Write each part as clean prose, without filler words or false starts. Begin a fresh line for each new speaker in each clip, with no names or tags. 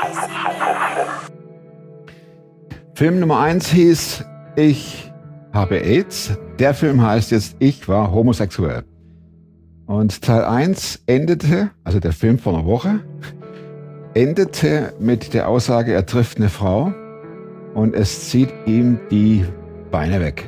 Film Nummer 1 hieß Ich habe AIDS. Der Film heißt jetzt Ich war homosexuell. Und Teil 1 endete, also der Film vor einer Woche, endete mit der Aussage, er trifft eine Frau und es zieht ihm die Beine weg.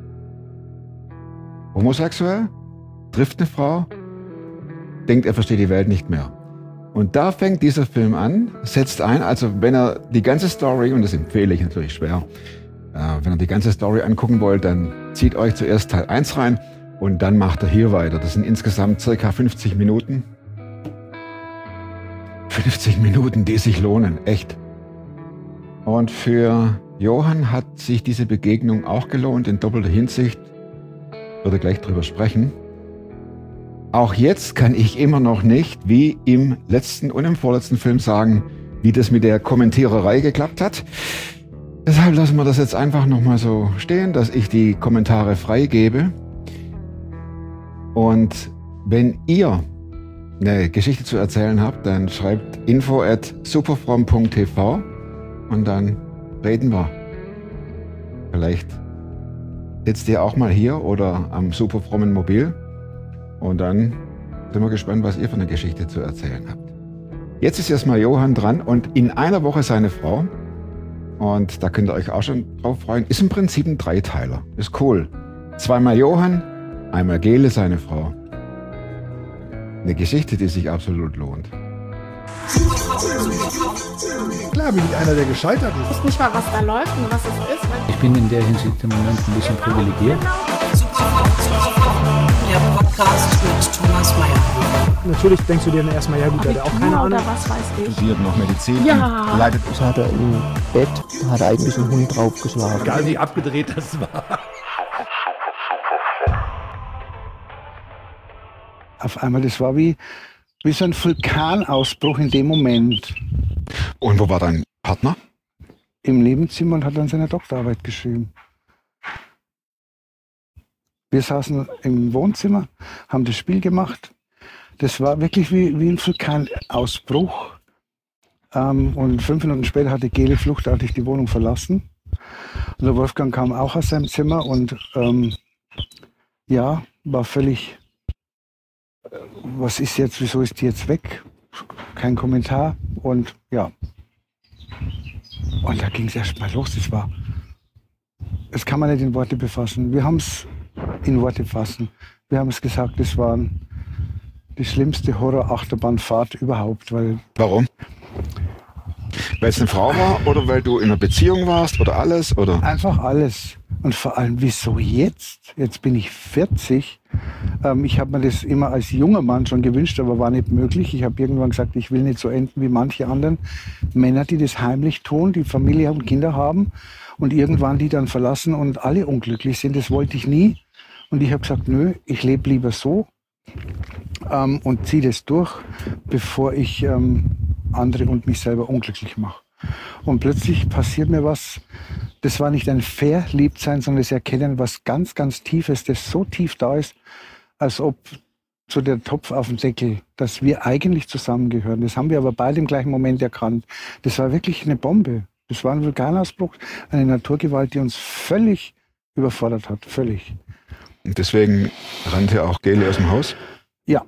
Homosexuell, trifft eine Frau, denkt, er versteht die Welt nicht mehr. Und da fängt dieser Film an, setzt ein, also wenn er die ganze Story, und das empfehle ich natürlich schwer, wenn ihr die ganze Story angucken wollt, dann zieht euch zuerst Teil 1 rein und dann macht er hier weiter. Das sind insgesamt circa 50 Minuten. 50 Minuten, die sich lohnen, echt. Und für Johann hat sich diese Begegnung auch gelohnt, in doppelter Hinsicht. Würde gleich drüber sprechen. Auch jetzt kann ich immer noch nicht, wie im letzten und im vorletzten Film, sagen, wie das mit der Kommentiererei geklappt hat. Deshalb lassen wir das jetzt einfach nochmal so stehen, dass ich die Kommentare freigebe. Und wenn ihr eine Geschichte zu erzählen habt, dann schreibt info@superfrom.tv und dann reden wir. Vielleicht sitzt ihr auch mal hier oder am superfrommen Mobil. Und dann sind wir gespannt, was ihr für eine Geschichte zu erzählen habt. Jetzt ist erstmal Johann dran und in einer Woche seine Frau. Und da könnt ihr euch auch schon drauf freuen. Ist im Prinzip ein Dreiteiler. Ist cool. Zweimal Johann, einmal Gele, seine Frau. Eine Geschichte, die sich absolut lohnt.
Klar bin ich einer, der gescheitert ist.
Ich weiß nicht mal, was da läuft und was es ist.
Ich bin in der Hinsicht im Moment ein bisschen privilegiert.
Der Podcast mit Thomas Mayer.
Natürlich denkst du dir dann erstmal, ja gut, der hat auch keine Ahnung.
Oder was weiß ich.
Studiert noch Medizin.
Ja.
Leidet.
Das hat er im Bett, da hat er eigentlich einen Hund draufgeschlagen.
Egal wie abgedreht das war.
Auf einmal, das war wie so ein Vulkanausbruch in dem Moment.
Und wo war dein Partner?
Im Nebenzimmer und hat dann seine Doktorarbeit geschrieben. Wir saßen im Wohnzimmer, haben das Spiel gemacht. Das war wirklich wie ein Vulkanausbruch. Und 5 Minuten später hatte Gele fluchtartig die Wohnung verlassen. Und der Wolfgang kam auch aus seinem Zimmer und war völlig, was ist jetzt, wieso ist die jetzt weg? Kein Kommentar und ja. Und da ging es erst mal los. Das kann man nicht in Worte befassen. Wir haben es in Worte fassen. Wir haben es gesagt, das war die schlimmste Horror-Achterbahnfahrt überhaupt.
Warum? Weil es eine Frau war oder weil du in einer Beziehung warst oder alles? Oder?
Einfach alles. Und vor allem, wieso jetzt? Jetzt bin ich 40. Ich habe mir das immer als junger Mann schon gewünscht, aber war nicht möglich. Ich habe irgendwann gesagt, ich will nicht so enden wie manche anderen Männer, die das heimlich tun, die Familie und Kinder haben und irgendwann die dann verlassen und alle unglücklich sind. Das wollte ich nie. Und ich habe gesagt, nö, ich lebe lieber so und ziehe das durch, bevor ich andere und mich selber unglücklich mache. Und plötzlich passiert mir was, das war nicht ein Verliebtsein, sondern das Erkennen, was ganz, ganz Tiefes, das so tief da ist, als ob so der Topf auf dem Deckel, dass wir eigentlich zusammengehören. Das haben wir aber beide im gleichen Moment erkannt. Das war wirklich eine Bombe. Das war ein Vulkanausbruch, eine Naturgewalt, die uns völlig überfordert hat, völlig.
Und deswegen rannte auch Gele aus dem Haus?
Ja.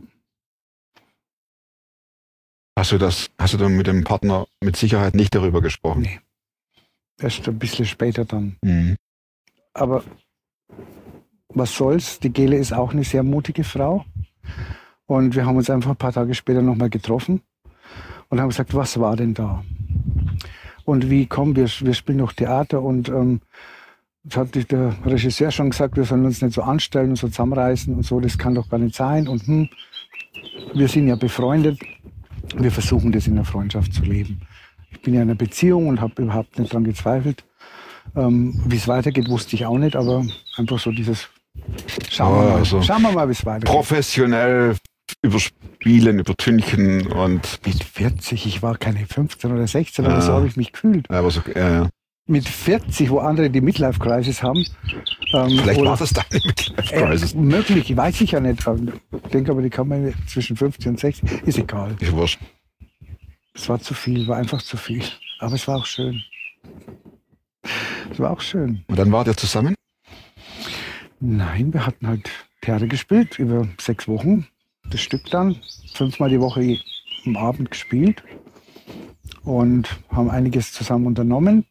Hast du dann mit dem Partner mit Sicherheit nicht darüber gesprochen?
Nee. Erst ein bisschen später dann.
Mhm.
Aber was soll's? Die Gele ist auch eine sehr mutige Frau. Und wir haben uns einfach ein paar Tage später nochmal getroffen und haben gesagt, was war denn da? Und wir spielen noch Theater und das hat der Regisseur schon gesagt, wir sollen uns nicht so anstellen und so zusammenreißen und so, das kann doch gar nicht sein. Und wir sind ja befreundet. Wir versuchen das in der Freundschaft zu leben. Ich bin ja in einer Beziehung und habe überhaupt nicht daran gezweifelt. Wie es weitergeht, wusste ich auch nicht, aber einfach so dieses Schauen wir mal, wie es weitergeht.
Professionell überspielen, übertünchen und...
Mit 40, ich war keine 15 oder 16 oder so habe ich mich gefühlt.
Ja, aber so, ja.
Mit 40, wo andere die Midlife-Crisis haben.
Vielleicht war das deine Midlife-Crisis.
Möglich, weiß ich ja nicht. Ich denke aber, die kann man zwischen 50 und 60, ist egal.
Ist wurscht.
Es war zu viel, war einfach zu viel. Aber es war auch schön. Es war auch schön.
Und dann wart ihr zusammen?
Nein, wir hatten halt Theater gespielt, über 6 Wochen. Das Stück dann, 5-mal die Woche am Abend gespielt. Und haben einiges zusammen unternommen.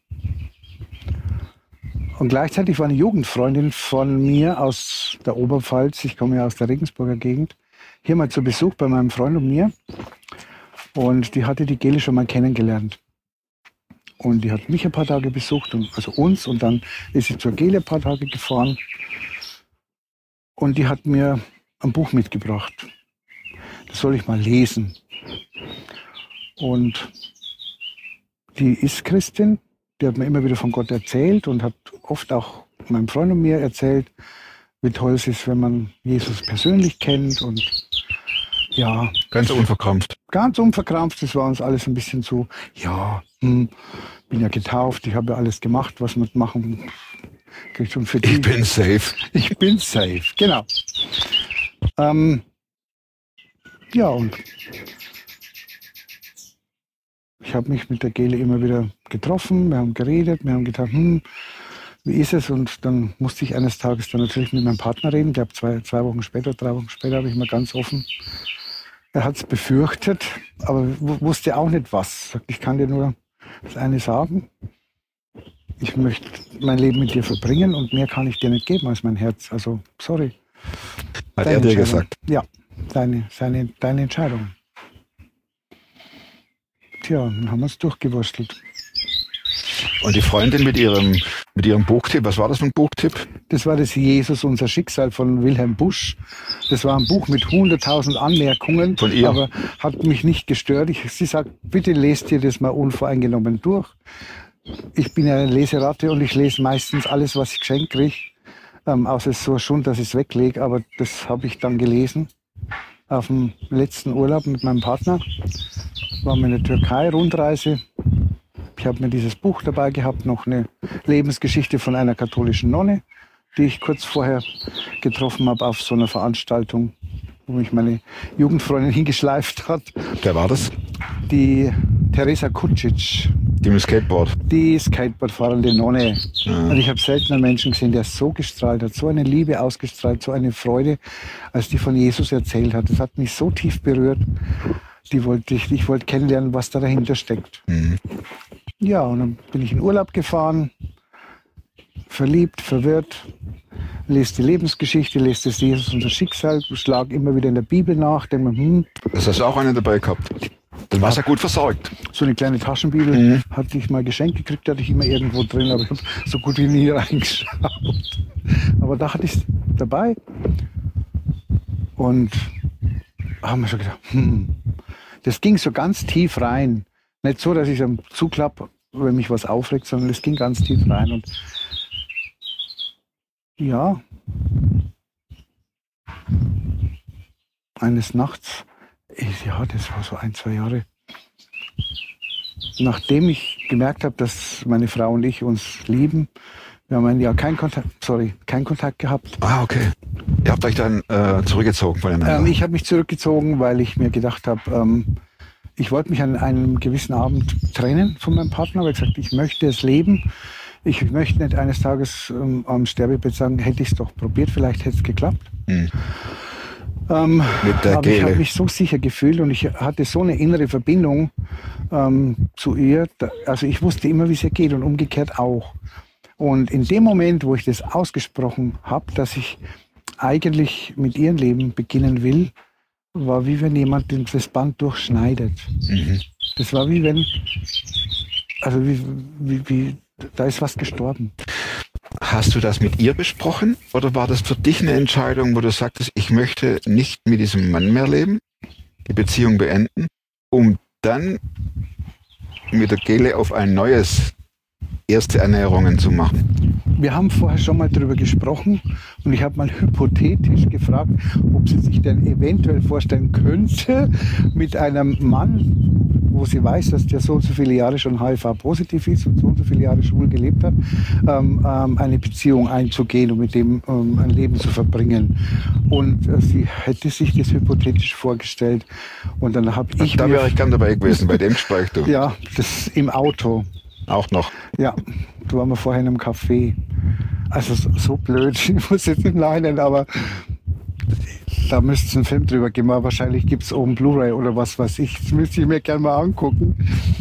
Und gleichzeitig war eine Jugendfreundin von mir aus der Oberpfalz, ich komme ja aus der Regensburger Gegend, hier mal zu Besuch bei meinem Freund und mir. Und die hatte die Geli schon mal kennengelernt. Und die hat mich ein paar Tage besucht, also uns, und dann ist sie zur Geli ein paar Tage gefahren. Und die hat mir ein Buch mitgebracht. Das soll ich mal lesen. Und die ist Christin, die hat mir immer wieder von Gott erzählt und hat oft auch meinem Freund und mir erzählt, wie toll es ist, wenn man Jesus persönlich kennt. Und ja.
Ganz unverkrampft.
Ganz unverkrampft, das war uns alles ein bisschen so, bin ja getauft, ich habe ja alles gemacht, was man machen kann.
Ich bin safe.
Ich bin safe, genau. Ja, und ich habe mich mit der Geli immer wieder getroffen, wir haben geredet, wir haben gedacht, wie ist es? Und dann musste ich eines Tages dann natürlich mit meinem Partner reden. Der hat 3 Wochen später habe ich mal ganz offen. Er hat es befürchtet, aber wusste auch nicht was. Ich kann dir nur das eine sagen. Ich möchte mein Leben mit dir verbringen und mehr kann ich dir nicht geben als mein Herz. Also, sorry.
Hat er dir gesagt?
Ja, deine Entscheidung. Tja, dann haben wir uns durchgewurstelt.
Und die Freundin mit ihrem Buchtipp, was war das für ein Buchtipp?
Das war das Jesus, unser Schicksal von Wilhelm Busch. Das war ein Buch mit 100.000 Anmerkungen,
von ihr?
Aber hat mich nicht gestört. Sie sagt, bitte lest dir das mal unvoreingenommen durch. Ich bin ja eine Leseratte und ich lese meistens alles, was ich geschenkt kriege. Außer es ist so schon, dass ich es weglege, aber das habe ich dann gelesen. Auf dem letzten Urlaub mit meinem Partner. Waren wir in der Türkei, Rundreise. Ich habe mir dieses Buch dabei gehabt, noch eine Lebensgeschichte von einer katholischen Nonne, die ich kurz vorher getroffen habe auf so einer Veranstaltung, wo mich meine Jugendfreundin hingeschleift hat.
Wer war das?
Die Teresa Kucic.
Die mit dem Skateboard?
Die Skateboardfahrende Nonne.
Ja.
Und ich habe selten einen Menschen gesehen, der so gestrahlt hat, so eine Liebe ausgestrahlt, so eine Freude, als die von Jesus erzählt hat. Das hat mich so tief berührt. Ich wollte kennenlernen, was da dahinter steckt.
Mhm.
Ja, und dann bin ich in Urlaub gefahren, verliebt, verwirrt, lese die Lebensgeschichte, lese das Jesus, unser Schicksal, schlag immer wieder in der Bibel nach, denke mir,
Das hast du auch eine dabei gehabt. Dann warst du ja gut versorgt.
So eine kleine Taschenbibel hatte ich mal geschenkt gekriegt, hatte ich immer irgendwo drin, aber ich habe so gut wie nie reingeschaut. Aber da hatte ich es dabei und haben wir schon gedacht, das ging so ganz tief rein. Nicht so, dass ich es zuklappe, wenn mich was aufregt, sondern es ging ganz tief rein. Und ja, eines Nachts, das war so 1-2 Jahre, nachdem ich gemerkt habe, dass meine Frau und ich uns lieben, wir haben ein Jahr keinen Kontakt gehabt.
Ah, okay. Ihr habt euch dann zurückgezogen voneinander?
Ich habe mich zurückgezogen, weil ich mir gedacht habe, ich wollte mich an einem gewissen Abend trennen von meinem Partner, aber ich gesagt, ich möchte es leben. Ich möchte nicht eines Tages am Sterbebett sagen, hätte ich es doch probiert, vielleicht hätte es geklappt.
Mit der
aber ich habe mich so sicher gefühlt und ich hatte so eine innere Verbindung zu ihr. Also ich wusste immer, wie es ihr geht und umgekehrt auch. Und in dem Moment, wo ich das ausgesprochen habe, dass ich eigentlich mit ihrem Leben beginnen will, war wie wenn jemand das Band durchschneidet. Mhm. Das war wie wenn, also wie da ist was gestorben.
Hast du das mit ihr besprochen oder war das für dich eine Entscheidung, wo du sagtest, ich möchte nicht mit diesem Mann mehr leben, die Beziehung beenden, um dann mit der Gele auf ein neues erste Ernährungen zu machen?
Wir haben vorher schon mal darüber gesprochen und ich habe mal hypothetisch gefragt, ob sie sich denn eventuell vorstellen könnte, mit einem Mann, wo sie weiß, dass der so und so viele Jahre schon HIV-positiv ist und so viele Jahre schwul gelebt hat, eine Beziehung einzugehen und mit dem ein Leben zu verbringen. Und sie hätte sich das hypothetisch vorgestellt. Und dann habe ich...
Da wäre ich gern dabei gewesen, bei dem Gespräch, du.
Ja, das im Auto.
Auch noch.
Ja, da waren wir vorher in einem Café. Also so blöd, ich muss jetzt nicht leiden, aber da müsste es einen Film drüber geben. Aber wahrscheinlich gibt es oben Blu-ray oder was weiß ich. Das müsste ich mir gerne mal angucken.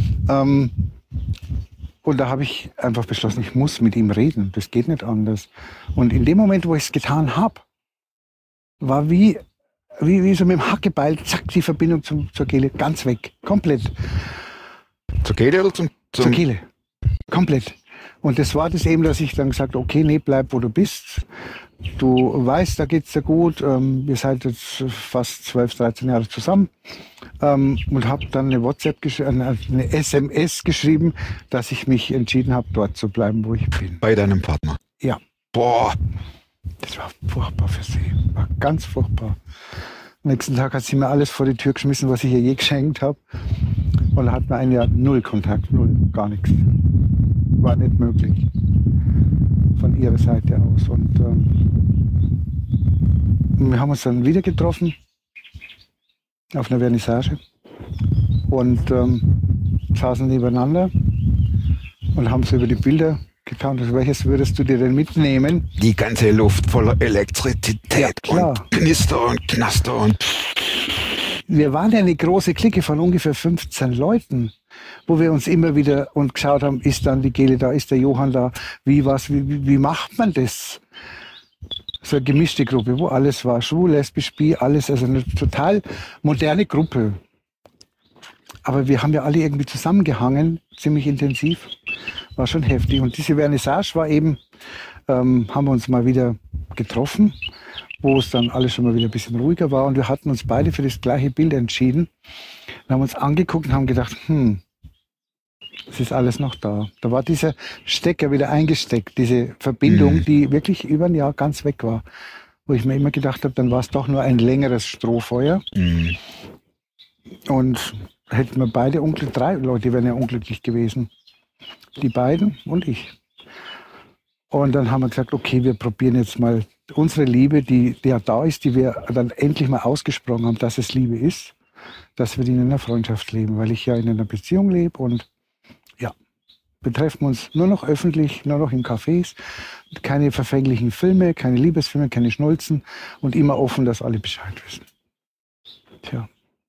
Und da habe ich einfach beschlossen, ich muss mit ihm reden. Das geht nicht anders. Und in dem Moment, wo ich es getan habe, war wie so mit dem Hackebeil, zack, die Verbindung zur Kehle ganz weg. Komplett.
Zur Kehle oder zum...
Zur Kehle. Komplett. Und das war das eben, dass ich dann gesagt habe, okay, nee, bleib, wo du bist. Du weißt, da geht's dir gut. Wir seid jetzt fast 12, 13 Jahre zusammen. Und habe dann eine SMS geschrieben, dass ich mich entschieden habe, dort zu bleiben, wo ich bin.
Bei deinem Partner?
Ja.
Boah.
Das war furchtbar für sie. War ganz furchtbar. Am nächsten Tag hat sie mir alles vor die Tür geschmissen, was ich ihr je geschenkt habe. Und da hat man ein Jahr null Kontakt, null, gar nichts. War nicht möglich. Von ihrer Seite aus. Und wir haben uns dann wieder getroffen. Auf einer Vernissage. Und saßen nebeneinander. Und haben so über die Bilder getan. Welches würdest du dir denn mitnehmen?
Die ganze Luft voller Elektrizität und Knister und Knaster und...
Wir waren ja eine große Clique von ungefähr 15 Leuten, wo wir uns immer wieder und geschaut haben, ist dann die Gele da, ist der Johann da, wie macht man das? So eine gemischte Gruppe, wo alles war, schwul, lesbisch, bi, alles, also eine total moderne Gruppe. Aber wir haben ja alle irgendwie zusammengehangen, ziemlich intensiv, war schon heftig. Und diese Vernissage war eben, haben wir uns mal wieder getroffen, wo es dann alles schon mal wieder ein bisschen ruhiger war. Und wir hatten uns beide für das gleiche Bild entschieden. Wir haben uns angeguckt und haben gedacht, es ist alles noch da. Da war dieser Stecker wieder eingesteckt, diese Verbindung, die wirklich über ein Jahr ganz weg war. Wo ich mir immer gedacht habe, dann war es doch nur ein längeres Strohfeuer. Und hätten wir beide drei Leute wären ja unglücklich gewesen. Die beiden und ich. Und dann haben wir gesagt, okay, wir probieren jetzt mal unsere Liebe, die ja da ist, die wir dann endlich mal ausgesprochen haben, dass es Liebe ist, dass wir die in einer Freundschaft leben, weil ich ja in einer Beziehung lebe und ja, wir treffen uns nur noch öffentlich, nur noch in Cafés, keine verfänglichen Filme, keine Liebesfilme, keine Schnulzen und immer offen, dass alle Bescheid wissen. Tja.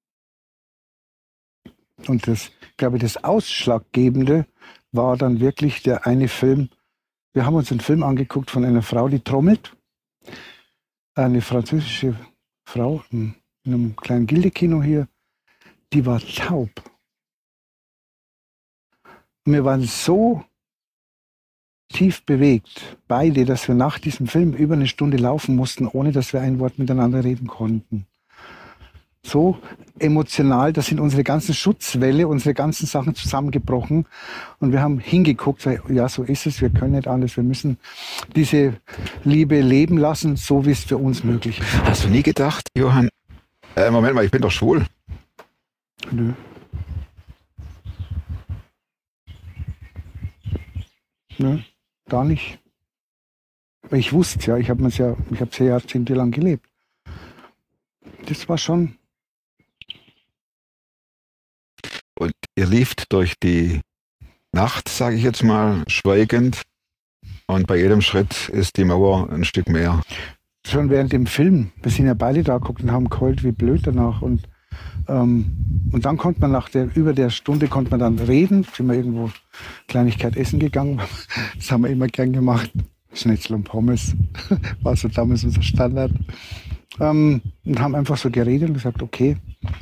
Und das, glaube ich, das Ausschlaggebende war dann wirklich der eine Film. Wir haben uns einen Film angeguckt von einer Frau, die trommelt. Eine französische Frau in einem kleinen Gildekino hier. Die war taub. Und wir waren so tief bewegt, beide, dass wir nach diesem Film über eine Stunde laufen mussten, ohne dass wir ein Wort miteinander reden konnten. So emotional, da sind unsere ganzen Schutzwelle, unsere ganzen Sachen zusammengebrochen. Und wir haben hingeguckt, ja, so ist es, wir können nicht anders. Wir müssen diese Liebe leben lassen, so wie es für uns möglich ist.
Hast du nie gedacht, Johann, Moment mal, ich bin doch schwul?
Nö. Nö, gar nicht. Ich wusste es ja, ich habe es ja jahrzehntelang gelebt. Das war schon...
Und ihr lieft durch die Nacht, sage ich jetzt mal, schweigend. Und bei jedem Schritt ist die Mauer ein Stück mehr.
Schon während dem Film. Wir sind ja beide da geguckt und haben geheult wie blöd danach. Und dann konnte man über der Stunde konnte man dann reden. Sind wir irgendwo Kleinigkeit essen gegangen. Das haben wir immer gern gemacht. Schnitzel und Pommes. War so damals unser Standard. Und haben einfach so geredet und gesagt, okay,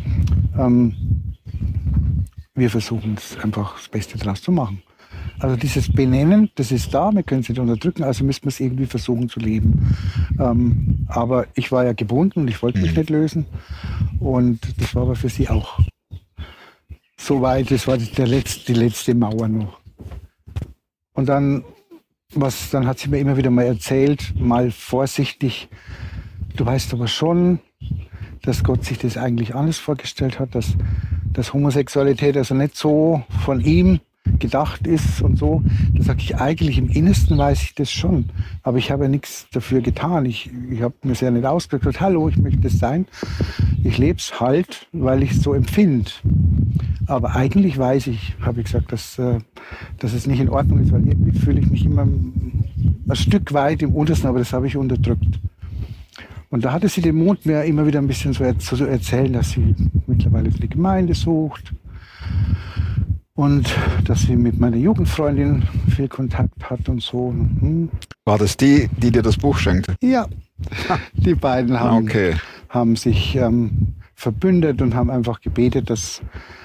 wir versuchen es einfach das Beste draus zu machen. Also dieses Benennen, das ist da, wir können es nicht unterdrücken, also müssen wir es irgendwie versuchen zu leben. Aber ich war ja gebunden und ich wollte mich nicht lösen. Und das war aber für sie auch so weit, das war die letzte Mauer noch. Und dann hat sie mir immer wieder mal erzählt, mal vorsichtig, du weißt aber schon, dass Gott sich das eigentlich anders vorgestellt hat, dass dass Homosexualität also nicht so von ihm gedacht ist und so. Da sage ich, eigentlich im Innersten weiß ich das schon. Aber ich habe ja nichts dafür getan. Ich habe mir sehr nicht ausgedrückt, hallo, ich möchte das sein. Ich lebe es halt, weil ich es so empfinde. Aber eigentlich weiß ich, habe ich gesagt, dass es nicht in Ordnung ist, weil irgendwie fühle ich mich immer ein Stück weit im Untersten, aber das habe ich unterdrückt. Und da hatte sie den Mut, mir immer wieder ein bisschen so zu erzählen, dass sie mittlerweile für die Gemeinde sucht und dass sie mit meiner Jugendfreundin viel Kontakt hat und so.
War das die dir das Buch schenkte?
Ja, die beiden haben sich verbündet und haben einfach gebetet, dass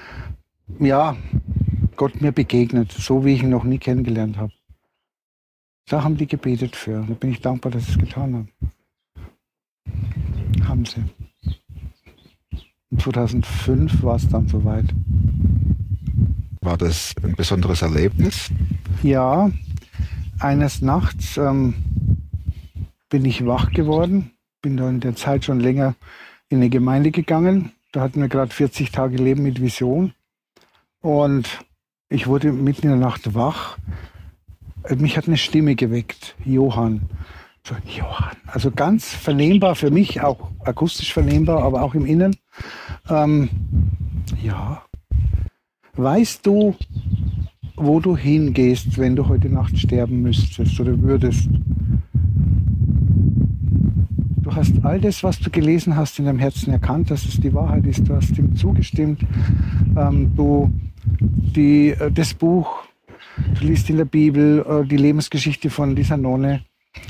Gott mir begegnet, so wie ich ihn noch nie kennengelernt habe. Da haben die gebetet für. Da bin ich dankbar, dass sie es getan haben. Haben sie. Und 2005 war es dann soweit.
War das ein besonderes Erlebnis?
Ja, eines Nachts bin ich wach geworden. Bin da in der Zeit schon länger in eine Gemeinde gegangen. Da hatten wir gerade 40 Tage Leben mit Vision. Und ich wurde mitten in der Nacht wach. Mich hat eine Stimme geweckt, Johann. So, Johann. Also ganz vernehmbar für mich, auch akustisch vernehmbar, aber auch im Inneren. Weißt du, wo du hingehst, wenn du heute Nacht sterben müsstest oder würdest? Du hast all das, was du gelesen hast, in deinem Herzen erkannt, dass es die Wahrheit ist. Du hast ihm zugestimmt. Das Buch, du liest in der Bibel die Lebensgeschichte von dieser Nonne.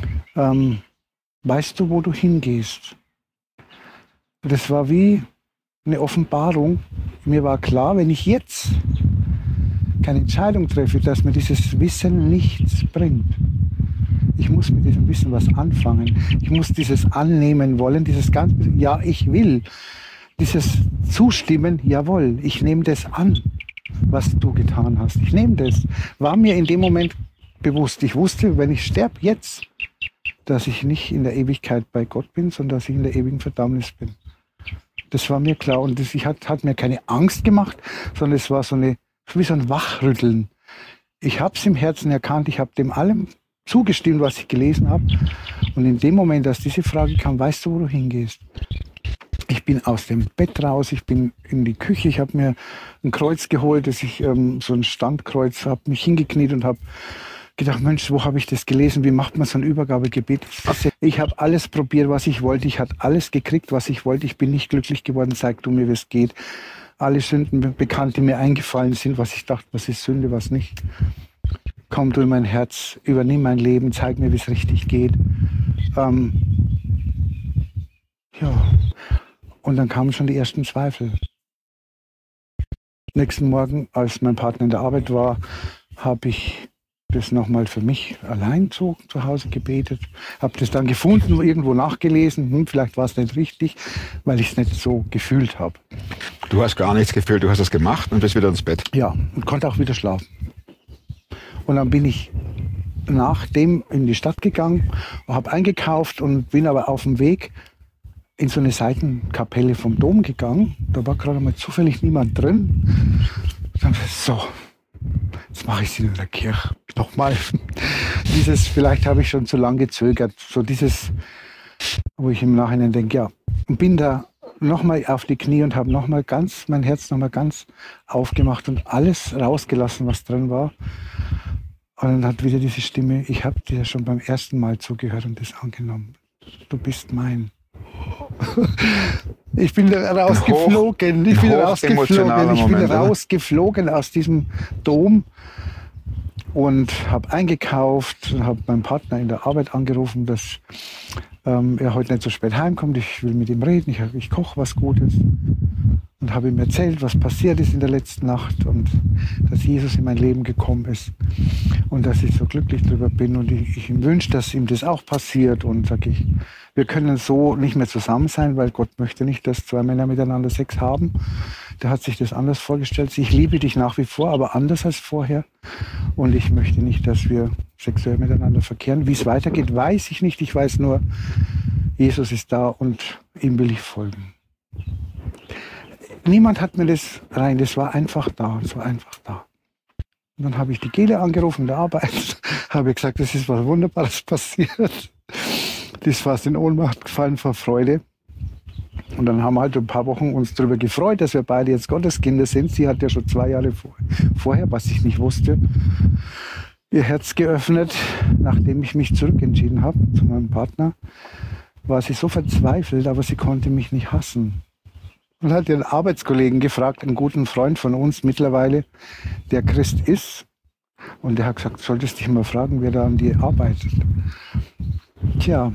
Weißt du, wo du hingehst? Das war wie eine Offenbarung. Mir war klar, wenn ich jetzt keine Entscheidung treffe, dass mir dieses Wissen nichts bringt. Ich muss mit diesem Wissen was anfangen. Ich muss dieses annehmen wollen, dieses ganze, ja, ich will. Dieses Zustimmen, jawohl, ich nehme das an, was du getan hast. Ich nehme das. War mir in dem Moment bewusst. Ich wusste, wenn ich sterbe jetzt, dass ich nicht in der Ewigkeit bei Gott bin, sondern dass ich in der ewigen Verdammnis bin. Das war mir klar. Und das hat mir keine Angst gemacht, sondern es war wie so ein Wachrütteln. Ich habe es im Herzen erkannt, ich habe dem allem zugestimmt, was ich gelesen habe. Und in dem Moment, als diese Frage kam, weißt du, wo du hingehst? Ich bin aus dem Bett raus, ich bin in die Küche, ich habe mir ein Kreuz geholt, so ein Standkreuz, habe mich hingekniet und habe gedacht, Mensch, wo habe ich das gelesen? Wie macht man so ein Übergabegebet? Ich habe alles probiert, was ich wollte. Ich habe alles gekriegt, was ich wollte. Ich bin nicht glücklich geworden. Zeig du mir, wie es geht. Alle Sünden bekannt, die mir eingefallen sind, was ich dachte, was ist Sünde, was nicht. Komm du in mein Herz, übernimm mein Leben, zeig mir, wie es richtig geht. Und dann kamen schon die ersten Zweifel. Nächsten Morgen, als mein Partner in der Arbeit war, habe ich das nochmal für mich allein zu Hause gebetet. Habe das dann gefunden, irgendwo nachgelesen. Vielleicht war es nicht richtig, weil ich es nicht so gefühlt habe.
Du hast gar nichts gefühlt, du hast es gemacht und bist wieder ins Bett.
Ja, und konnte auch wieder schlafen. Und dann bin ich nachdem in die Stadt gegangen, habe eingekauft und bin aber auf dem Weg in so eine Seitenkapelle vom Dom gegangen. Da war gerade mal zufällig niemand drin. Dann so, jetzt mache ich es in der Kirche. Nochmal. Vielleicht habe ich schon zu lange gezögert. So dieses, wo ich im Nachhinein denke, ja. Und bin da nochmal auf die Knie und habe mein Herz nochmal ganz aufgemacht und alles rausgelassen, was drin war. Und dann hat wieder diese Stimme, ich habe dir schon beim ersten Mal zugehört und das angenommen. Du bist mein. Ich bin rausgeflogen. Ich bin rausgeflogen aus diesem Dom und habe eingekauft und habe meinen Partner in der Arbeit angerufen, dass er heute nicht so spät heimkommt. Ich will mit ihm reden. Ich koche was Gutes. Und habe ihm erzählt, was passiert ist in der letzten Nacht und dass Jesus in mein Leben gekommen ist und dass ich so glücklich darüber bin und ich ihm wünsche, dass ihm das auch passiert. Und sage ich, wir können so nicht mehr zusammen sein, weil Gott möchte nicht, dass zwei Männer miteinander Sex haben. Der hat sich das anders vorgestellt. Ich liebe dich nach wie vor, aber anders als vorher. Und ich möchte nicht, dass wir sexuell miteinander verkehren. Wie es weitergeht, weiß ich nicht. Ich weiß nur, Jesus ist da und ihm will ich folgen. niemand hat mir das rein, das war einfach da, Und dann habe ich die Gele angerufen in der Arbeit, habe gesagt, das ist was Wunderbares passiert. Die ist fast in Ohnmacht gefallen vor Freude. Und dann haben wir halt ein paar Wochen uns darüber gefreut, dass wir beide jetzt Gotteskinder sind. Sie hat ja schon 2 Jahre vorher, was ich nicht wusste, ihr Herz geöffnet, nachdem ich mich zurückentschieden habe zu meinem Partner. War sie so verzweifelt, aber sie konnte mich nicht hassen. Und hat ihren Arbeitskollegen gefragt, einen guten Freund von uns mittlerweile, der Christ ist. Und der hat gesagt, solltest dich mal fragen, wer da an dir arbeitet. Tja.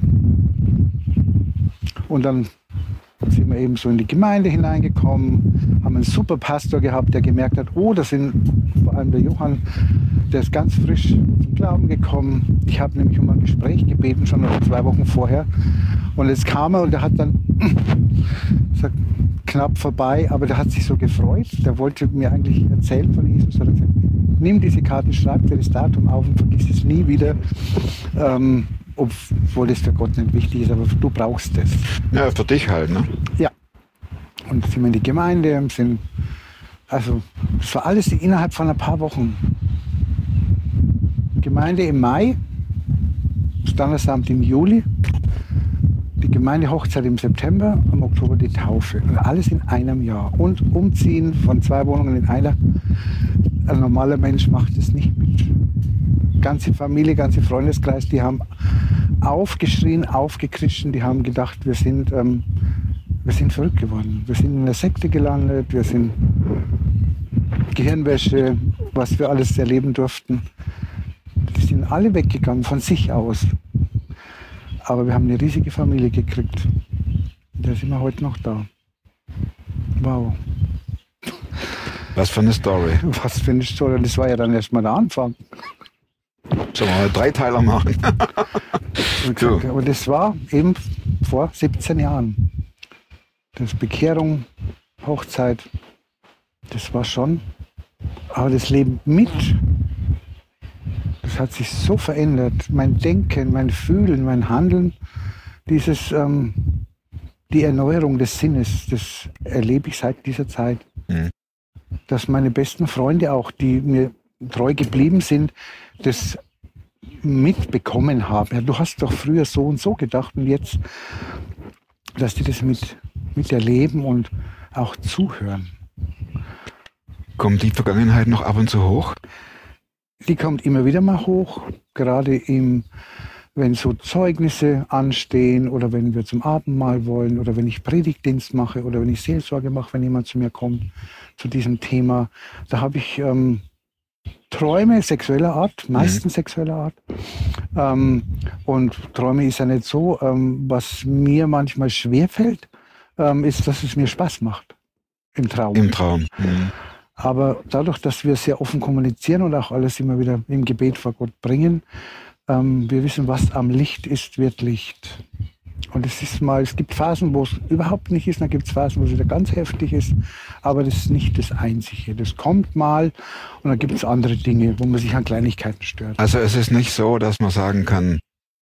Und dann sind wir eben so in die Gemeinde hineingekommen, haben einen super Pastor gehabt, der gemerkt hat, oh, das sind vor allem der Johann, der ist ganz frisch zum Glauben gekommen. Ich habe nämlich um ein Gespräch gebeten, schon noch 2 Wochen vorher. Und jetzt kam er und der hat dann gesagt, knapp vorbei, aber der hat sich so gefreut. Der wollte mir eigentlich erzählen von Jesus. Er hat gesagt, nimm diese Karte, schreib dir das Datum auf und vergiss es nie wieder. Obwohl das für Gott nicht wichtig ist, aber du brauchst es.
Ja, für dich halt, ne?
Ja. Und sind wir in die Gemeinde, das war alles innerhalb von ein paar Wochen. Gemeinde im Mai, Standesamt im Juli, die Gemeindehochzeit im September, im Oktober die Taufe. Und alles in einem Jahr. Und umziehen von 2 Wohnungen in einer. Ein normaler Mensch macht es nicht mit. Ganze Familie, ganze Freundeskreis, die haben aufgeschrien, aufgekrischen, die haben gedacht, wir sind verrückt geworden. Wir sind in der Sekte gelandet, wir sind Gehirnwäsche, was wir alles erleben durften. Die sind alle weggegangen von sich aus. Aber wir haben eine riesige Familie gekriegt. Da sind wir heute noch da. Wow.
Was für eine Story.
Was für eine Story. Das war ja dann erst mal der Anfang.
Sollen wir mal 3-Teiler machen?
So. Aber das war eben vor 17 Jahren. Das Bekehrung, Hochzeit, das war schon. Aber das Leben mit, das hat sich so verändert. Mein Denken, mein Fühlen, mein Handeln, die Erneuerung des Sinnes, das erlebe ich seit dieser Zeit. Mhm. Dass meine besten Freunde auch, die mir treu geblieben sind, das mitbekommen haben. Ja, du hast doch früher so und so gedacht und jetzt, dass die das miterleben und auch zuhören.
Kommt die Vergangenheit noch ab und zu hoch?
Die kommt immer wieder mal hoch, gerade wenn so Zeugnisse anstehen oder wenn wir zum Abendmahl wollen oder wenn ich Predigtdienst mache oder wenn ich Seelsorge mache, wenn jemand zu mir kommt zu diesem Thema. Da habe ich Träume sexueller Art, meistens sexueller Art. Und Träume ist ja nicht so. Was mir manchmal schwerfällt, ist, dass es mir Spaß macht im Traum.
Im Traum. Mhm.
Aber dadurch, dass wir sehr offen kommunizieren und auch alles immer wieder im Gebet vor Gott bringen, wir wissen, was am Licht ist, wird Licht. Und es gibt Phasen, wo es überhaupt nicht ist, dann gibt es Phasen, wo es wieder ganz heftig ist, aber das ist nicht das Einzige. Das kommt mal und dann gibt es andere Dinge, wo man sich an Kleinigkeiten stört.
Also es ist nicht so, dass man sagen kann,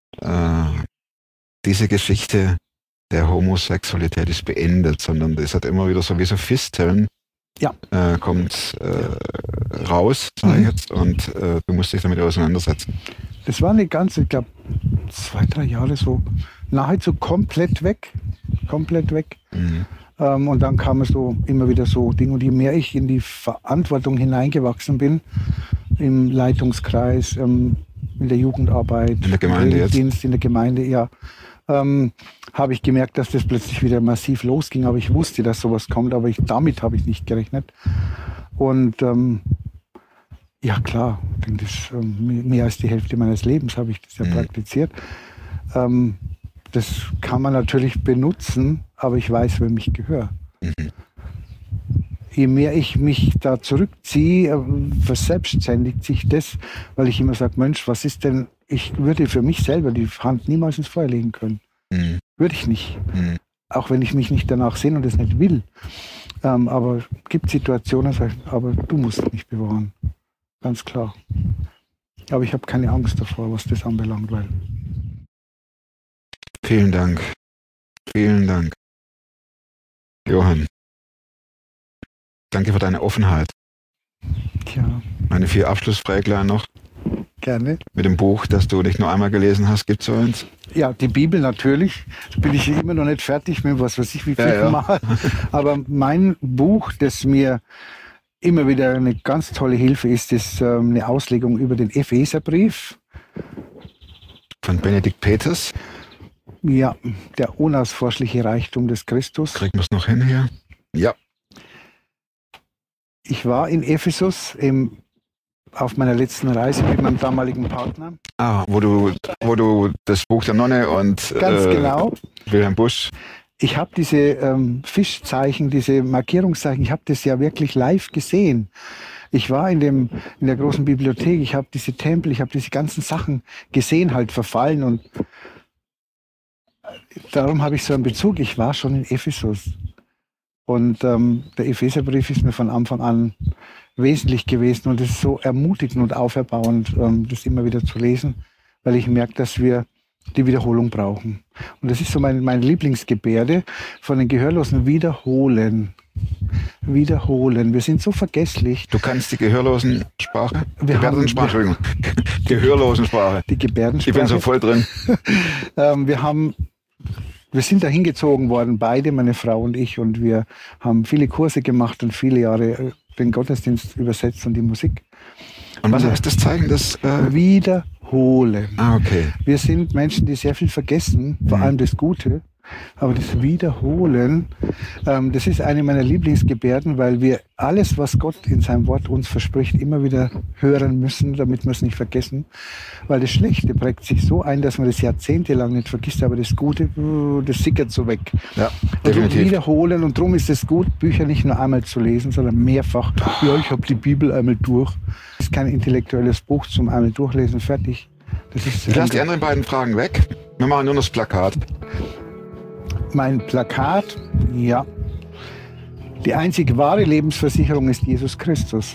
diese Geschichte der Homosexualität ist beendet, sondern es hat immer wieder so wie so Fisteln, kommt raus, sage ich jetzt, und du musst dich damit auseinandersetzen.
Das war eine ganze, ich glaube, 2-3 Jahre so nahezu komplett weg. Mhm. Und dann kamen so immer wieder so Dinge. Und je mehr ich in die Verantwortung hineingewachsen bin, im Leitungskreis, in der Jugendarbeit,
in der Gemeinde
im Dienst, in der Gemeinde, ja, habe ich gemerkt, dass das plötzlich wieder massiv losging. Aber ich wusste, dass sowas kommt, aber damit habe ich nicht gerechnet. Und ja klar, ich denke, mehr als die Hälfte meines Lebens habe ich das ja praktiziert. Das kann man natürlich benutzen, aber ich weiß, wem ich gehöre. Mhm. Je mehr ich mich da zurückziehe, verselbstständigt sich das, weil ich immer sage, Mensch, was ist denn, ich würde für mich selber die Hand niemals ins Feuer legen können. Mhm. Würde ich nicht. Mhm. Auch wenn ich mich nicht danach sehne und es nicht will. Aber es gibt Situationen, aber du musst mich bewahren. Ganz klar. Aber ich habe keine Angst davor, was das anbelangt, weil.
Vielen Dank. Vielen Dank. Johann. Danke für deine Offenheit.
Tja,
Meine 4 Abschlussfräglein noch
gerne.
mit dem Buch, das du nicht nur einmal gelesen hast. Gibt es so eins?
Ja, die Bibel natürlich. Da bin ich immer noch nicht fertig mit was weiß ich wie viel Mal. Aber mein Buch, das mir immer wieder eine ganz tolle Hilfe ist, ist eine Auslegung über den Epheserbrief.
Von Benedikt Peters.
Ja, der unausforschliche Reichtum des Christus.
Kriegen wir es noch hin hier? Ja.
Ich war in Ephesus auf meiner letzten Reise mit meinem damaligen Partner.
Ah, wo du das Buch der Nonne und
Ganz genau.
Wilhelm Busch.
Ich habe diese Fischzeichen, diese Markierungszeichen, ich habe das ja wirklich live gesehen. Ich war in der großen Bibliothek, ich habe diese Tempel, ich habe diese ganzen Sachen gesehen, halt verfallen, und darum habe ich so einen Bezug. Ich war schon in Ephesus. Und der Epheserbrief ist mir von Anfang an wesentlich gewesen, und es ist so ermutigend und auferbauend, das immer wieder zu lesen, weil ich merke, dass wir die Wiederholung brauchen. Und das ist so meine Lieblingsgebärde von den Gehörlosen: wiederholen. Wiederholen. Wir sind so vergesslich.
Du kannst die Gehörlosensprache?
Gebärdensprache.
Entschuldigung. Gehörlosensprache.
Die Gebärdensprache.
Ich bin so voll drin.
Wir sind da hingezogen worden, beide, meine Frau und ich, und wir haben viele Kurse gemacht und viele Jahre den Gottesdienst übersetzt und die Musik.
Und was heißt das Zeichen?
Wiederholen.
Ah, okay.
Wir sind Menschen, die sehr viel vergessen, vor allem das Gute. Aber das Wiederholen, das ist eine meiner Lieblingsgebärden, weil wir alles, was Gott in seinem Wort uns verspricht, immer wieder hören müssen, damit wir es nicht vergessen. Weil das Schlechte prägt sich so ein, dass man das jahrzehntelang nicht vergisst, aber das Gute, das sickert so weg.
Ja, definitiv.
Und wiederholen, und darum ist es gut, Bücher nicht nur einmal zu lesen, sondern mehrfach. Ja, ich habe die Bibel einmal durch. Das ist kein intellektuelles Buch zum einmal durchlesen, fertig. Das ist
Ich lasse die anderen beiden Fragen weg. Wir machen nur noch das Plakat.
Mein Plakat, ja. Die einzig wahre Lebensversicherung ist Jesus Christus.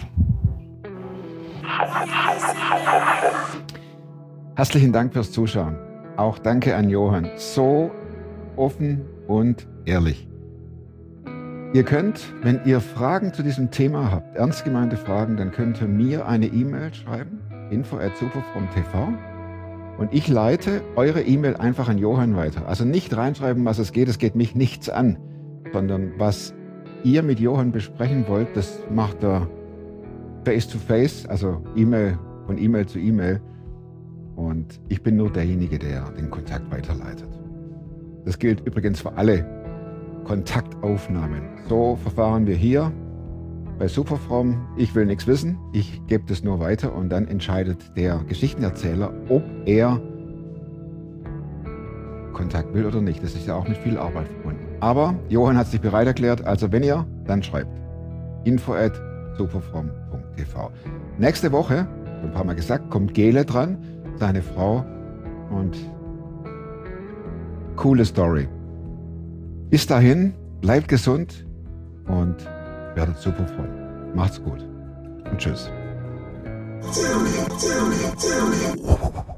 Herzlichen Dank fürs Zuschauen. Auch danke an Johann. So offen und ehrlich. Ihr könnt, wenn ihr Fragen zu diesem Thema habt, ernst gemeinte Fragen, dann könnt ihr mir eine E-Mail schreiben, info@superfromtv. Und ich leite eure E-Mail einfach an Johann weiter. Also nicht reinschreiben, was es geht mich nichts an, sondern was ihr mit Johann besprechen wollt, das macht er face-to-face, also E-Mail von E-Mail zu E-Mail. Und ich bin nur derjenige, der den Kontakt weiterleitet. Das gilt übrigens für alle Kontaktaufnahmen. So verfahren wir hier bei Superfromm. Ich will nichts wissen, ich gebe das nur weiter, und dann entscheidet der Geschichtenerzähler, ob er Kontakt will oder nicht. Das ist ja auch mit viel Arbeit verbunden. Aber Johann hat sich bereit erklärt, also wenn ihr, dann schreibt info@superfromm.tv. Nächste Woche, schon ein paar Mal gesagt, kommt Gele dran, seine Frau, und coole Story. Bis dahin, bleibt gesund und werdet super fromm. Macht's gut und tschüss.